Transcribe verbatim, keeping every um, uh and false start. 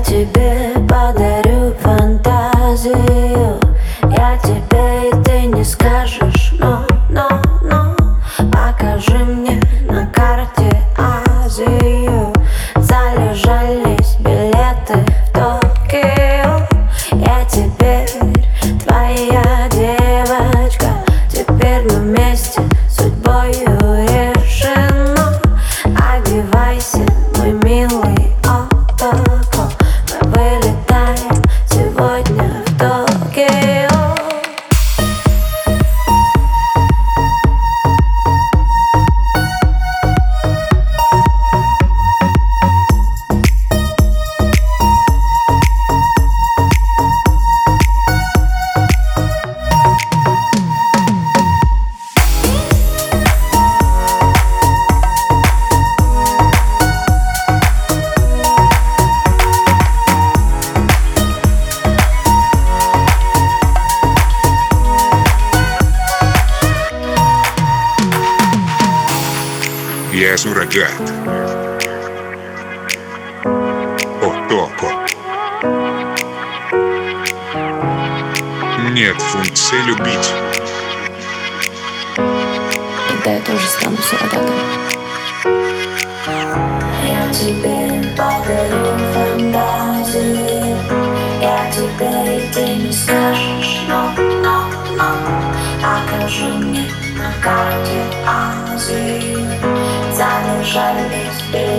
тебе подарю фантазию. Я тебе и ты не скажешь, но, но, но покажи мне на карте Азию. Залежались билеты в Токио. Я теперь твоя девочка. Теперь мы вместе, судьбою решено. Одевайся, мой милый отако. Мы вылетаем сегодня в Токио. Я суррогат. Отако. Нет функции любить. Тогда я тоже стану суррогатом. Я тебе подарю фантазии. Я тебе и ты не скажешь, но, но, но покажи мне на карте Азии. Залежались билеты